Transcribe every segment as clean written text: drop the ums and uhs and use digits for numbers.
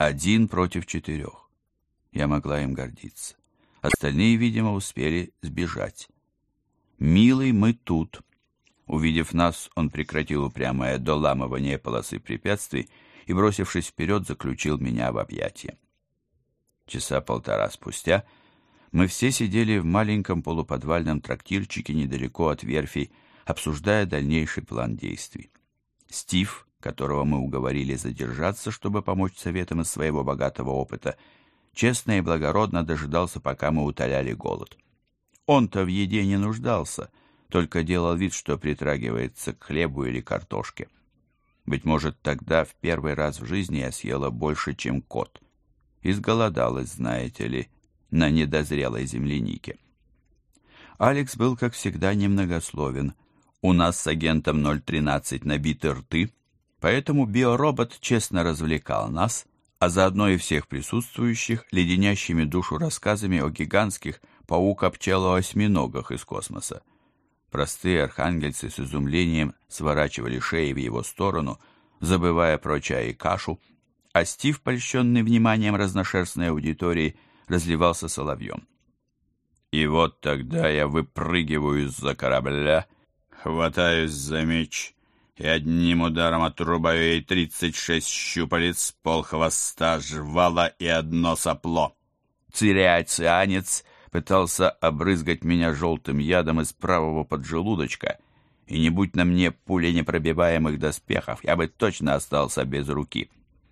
1 против 4. Я могла им гордиться. Остальные, видимо, успели сбежать. «Милый, мы тут». Увидев нас, он прекратил упрямое доламывание полосы препятствий и, бросившись вперед, заключил меня в объятия. Часа полтора спустя мы все сидели в маленьком полуподвальном трактирчике недалеко от верфи, обсуждая дальнейший план действий. Стив, которого мы уговорили задержаться, чтобы помочь советам из своего богатого опыта, честно и благородно дожидался, пока мы утоляли голод. Он-то в еде не нуждался, только делал вид, что притрагивается к хлебу или картошке. Быть может, тогда в первый раз в жизни я съела больше, чем кот. Изголодалась, знаете ли, на недозрелой землянике. Алекс был, как всегда, немногословен. У нас с агентом 013 набиты рты, поэтому биоробот честно развлекал нас, а заодно и всех присутствующих, леденящими душу рассказами о гигантских паукопчелоосьминогах из космоса. Простые архангельцы с изумлением сворачивали шеи в его сторону, забывая про чай и кашу, а Стив, польщенный вниманием разношерстной аудитории, разливался соловьем. И вот тогда я выпрыгиваю из-за корабля, хватаюсь за меч и одним ударом отрубаю ей 36 щупалец, полхвоста, жвала и одно сопло. Цирианец пытался обрызгать меня желтым ядом из правого поджелудочка, и не будь на мне пуленепробиваемых доспехов, я бы точно остался без руки.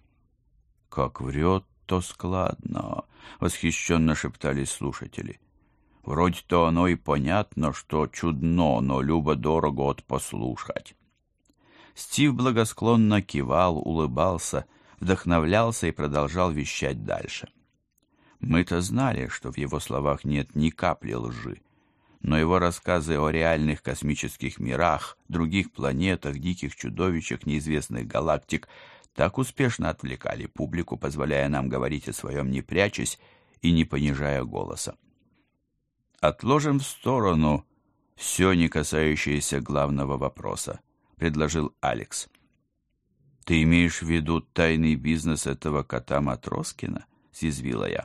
«Как врет-то складно!» — восхищенно шептали слушатели. «Вроде-то оно и понятно, что чудно, но любо-дорого от послушать». Стив благосклонно кивал, улыбался, вдохновлялся и продолжал вещать дальше. Мы-то знали, что в его словах нет ни капли лжи, но его рассказы о реальных космических мирах, других планетах, диких чудовищах неизвестных галактик так успешно отвлекали публику, позволяя нам говорить о своем не прячась и не понижая голоса. «Отложим в сторону все, не касающееся главного вопроса», — предложил Алекс. «Ты имеешь в виду тайный бизнес этого кота Матроскина?» — съязвила я.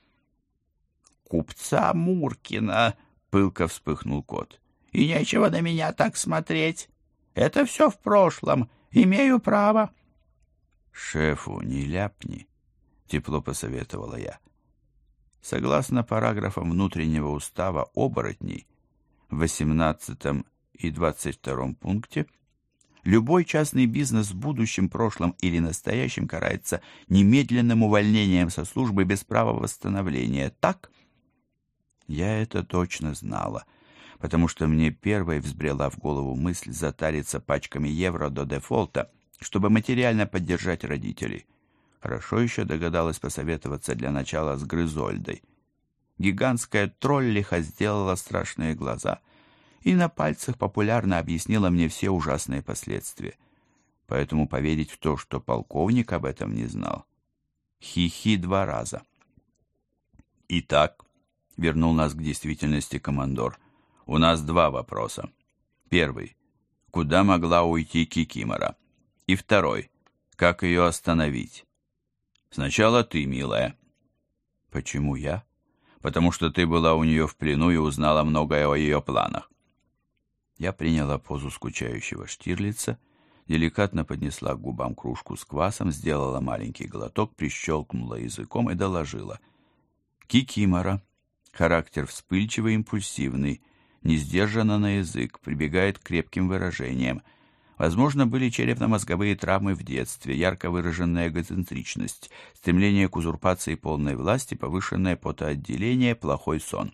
«Купца Муркина», — пылко вспыхнул кот. «И нечего на меня так смотреть. Это все в прошлом. Имею право». «Шефу не ляпни», — тепло посоветовала я. Согласно параграфам внутреннего устава оборотней, в 18 и 22 пункте, любой частный бизнес в будущем, прошлом или настоящем карается немедленным увольнением со службы без права восстановления. Так? Я это точно знала, потому что мне первой взбрела в голову мысль затариться пачками евро до дефолта, чтобы материально поддержать родителей. Хорошо еще догадалась посоветоваться для начала с Грызольдой. Гигантская троллиха сделала страшные глаза и на пальцах популярно объяснила мне все ужасные последствия. Поэтому поверить в то, что полковник об этом не знал. Хи-хи 2 раза. Итак, вернул нас к действительности командор, у нас 2 вопроса. Первый. Куда могла уйти Кикимора? И второй. Как ее остановить? Сначала ты, милая. Почему я? Потому что ты была у нее в плену и узнала многое о ее планах. Я приняла позу скучающего Штирлица, деликатно поднесла к губам кружку с квасом, сделала маленький глоток, прищелкнула языком и доложила. Кикимора. Характер вспыльчивый, импульсивный, не сдержанно на язык, прибегает к крепким выражениям. Возможно, были черепно-мозговые травмы в детстве, ярко выраженная эгоцентричность, стремление к узурпации полной власти, повышенное потоотделение, плохой сон.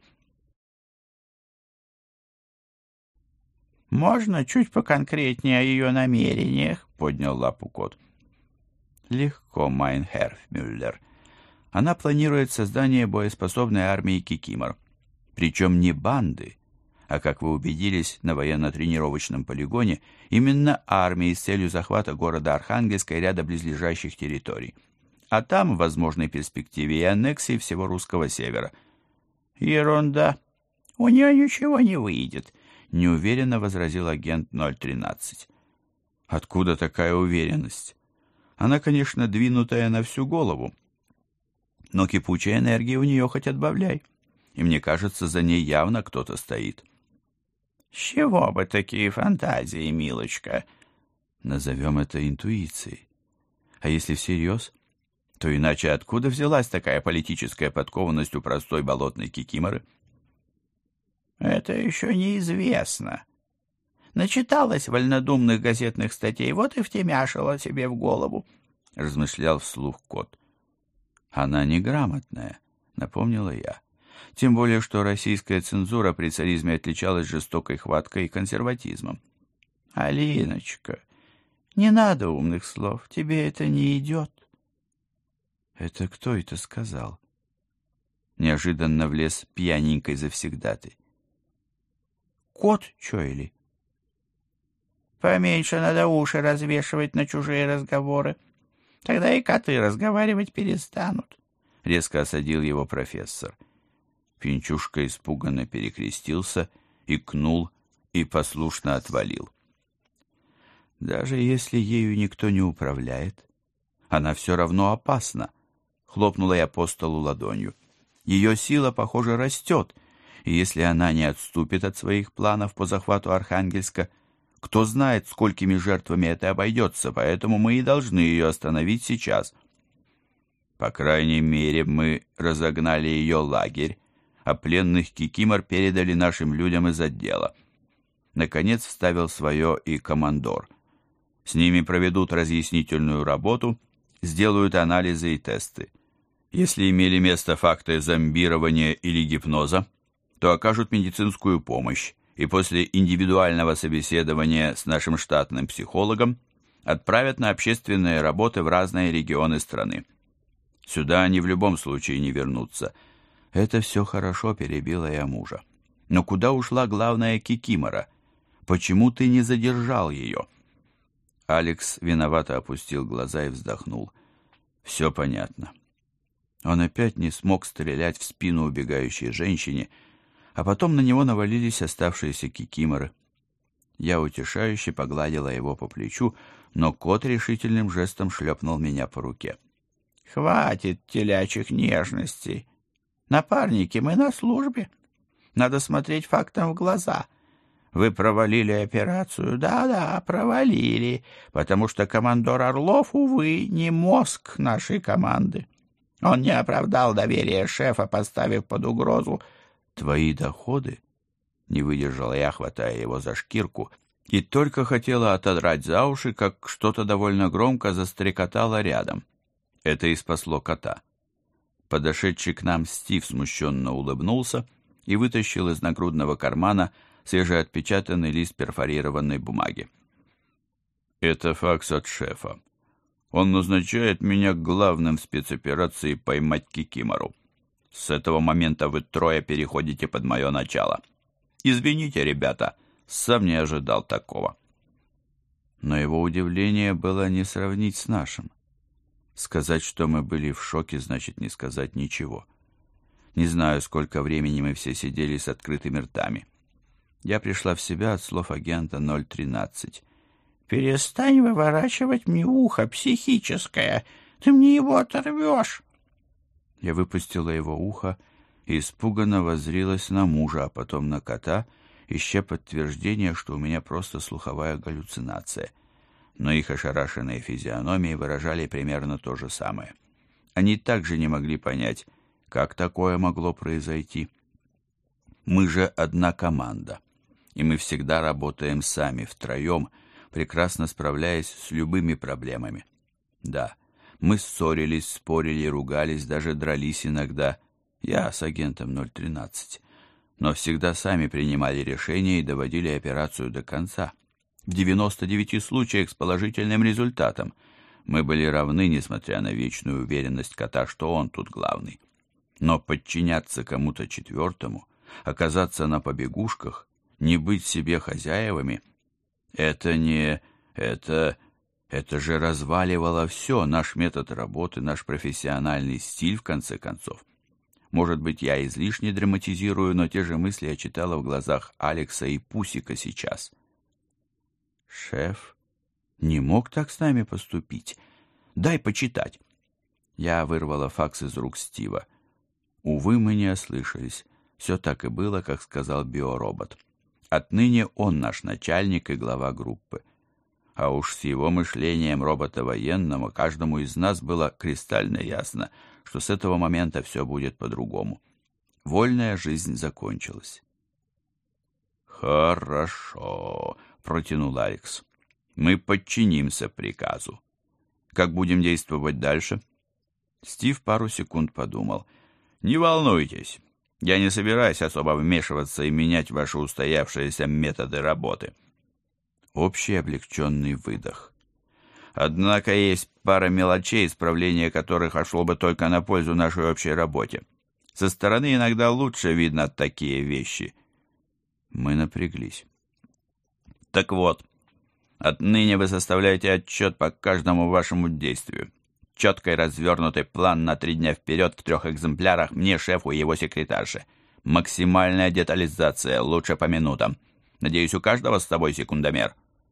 «Можно чуть поконкретнее о ее намерениях?» — поднял лапу кот. «Легко, Майнхерр Мюллер. Она планирует создание боеспособной армии Кикимор. Причем не банды, а, как вы убедились на военно-тренировочном полигоне, именно армии с целью захвата города Архангельска и ряда близлежащих территорий. А там, в возможной перспективе, и аннексии всего русского севера». «Ерунда. У нее ничего не выйдет», — неуверенно возразил агент 013. «Откуда такая уверенность?» Она, конечно, двинутая на всю голову, но кипучей энергии у нее хоть отбавляй. И мне кажется, за ней явно кто-то стоит. С чего бы такие фантазии, милочка? Назовем это интуицией. А если всерьез, то иначе откуда взялась такая политическая подкованность у простой болотной кикиморы? Это еще неизвестно. Начиталась вольнодумных газетных статей, вот и втемяшила себе в голову, — размышлял вслух кот. Она неграмотная, — напомнила я. Тем более, что российская цензура при царизме отличалась жестокой хваткой и консерватизмом. Алиночка, не надо умных слов, тебе это не идет. Это кто это сказал? Неожиданно влез пьяненькой завсегдатай. Кот, чё или? Поменьше надо уши развешивать на чужие разговоры. Тогда и коты разговаривать перестанут. Резко осадил его профессор. Пинчушка испуганно перекрестился, икнул и послушно отвалил. Даже если ею никто не управляет, она все равно опасна. Хлопнула я по столу ладонью. Ее сила, похоже, растет, и если она не отступит от своих планов по захвату Архангельска, кто знает, сколькими жертвами это обойдется, поэтому мы и должны ее остановить сейчас. По крайней мере, мы разогнали ее лагерь, а пленных кикимор передали нашим людям из отдела. Наконец вставил свое и командор. С ними проведут разъяснительную работу, сделают анализы и тесты. Если имели место факты зомбирования или гипноза, то окажут медицинскую помощь и после индивидуального собеседования с нашим штатным психологом отправят на общественные работы в разные регионы страны. Сюда они в любом случае не вернутся. Это все хорошо, перебила я мужа. Но куда ушла главная кикимора? Почему ты не задержал ее? Алекс виновато опустил глаза и вздохнул. Все понятно. Он опять не смог стрелять в спину убегающей женщине, а потом на него навалились оставшиеся кикиморы. Я утешающе погладила его по плечу, но кот решительным жестом шлепнул меня по руке. «Хватит телячьих нежностей. Напарники, мы на службе. Надо смотреть фактам в глаза. Вы провалили операцию, да-да, провалили, потому что командор Орлов, увы, не мозг нашей команды. Он не оправдал доверие шефа, поставив под угрозу твои доходы?» Не выдержала я, хватая его за шкирку, и только хотела отодрать за уши, как что-то довольно громко застрекотало рядом. Это и спасло кота. Подошедший к нам Стив смущенно улыбнулся и вытащил из нагрудного кармана свежеотпечатанный лист перфорированной бумаги. «Это факс от шефа. Он назначает меня главным в спецоперации «Поймать кикимору». С этого момента вы трое переходите под мое начало. Извините, ребята, сам не ожидал такого». Но его удивление было не сравнить с нашим. Сказать, что мы были в шоке, значит не сказать ничего. Не знаю, сколько времени мы все сидели с открытыми ртами. Я пришла в себя от слов агента 013. «Перестань выворачивать мне ухо, психическое. Ты мне его оторвешь». Я выпустила его ухо и испуганно воззрилась на мужа, а потом на кота, ища подтверждение, что у меня просто слуховая галлюцинация. Но их ошарашенные физиономии выражали примерно то же самое. Они также не могли понять, как такое могло произойти. Мы же одна команда, и мы всегда работаем сами, втроем, прекрасно справляясь с любыми проблемами. Да, мы ссорились, спорили, ругались, даже дрались иногда. Я с агентом 013. Но всегда сами принимали решения и доводили операцию до конца. В 99 случаях с положительным результатом. Мы были равны, несмотря на вечную уверенность кота, что он тут главный. Но подчиняться кому-то четвертому, оказаться на побегушках, не быть себе хозяевами — это же разваливало все, наш метод работы, наш профессиональный стиль, в конце концов. Может быть, я излишне драматизирую, но те же мысли я читала в глазах Алекса и Пусика сейчас. Шеф не мог так с нами поступить. Дай почитать». Я вырвала факс из рук Стива. Увы, мы не ослышались. Все так и было, как сказал биоробот. Отныне он наш начальник и глава группы. А уж с его мышлением робота военного каждому из нас было кристально ясно, что с этого момента все будет по-другому. Вольная жизнь закончилась. «Хорошо», — протянул Алекс. «Мы подчинимся приказу. Как будем действовать дальше?» Стив пару секунд подумал. «Не волнуйтесь, я не собираюсь особо вмешиваться и менять ваши устоявшиеся методы работы». Общий облегченный выдох. «Однако есть пара мелочей, исправление которых шло бы только на пользу нашей общей работе. Со стороны иногда лучше видно такие вещи». Мы напряглись. «Так вот, отныне вы составляете отчет по каждому вашему действию. Четкий развернутый план на 3 дня вперед в 3 экземплярах мне, шефу и его секретарше. Максимальная детализация, лучше по минутам. Надеюсь, у каждого с собой секундомер».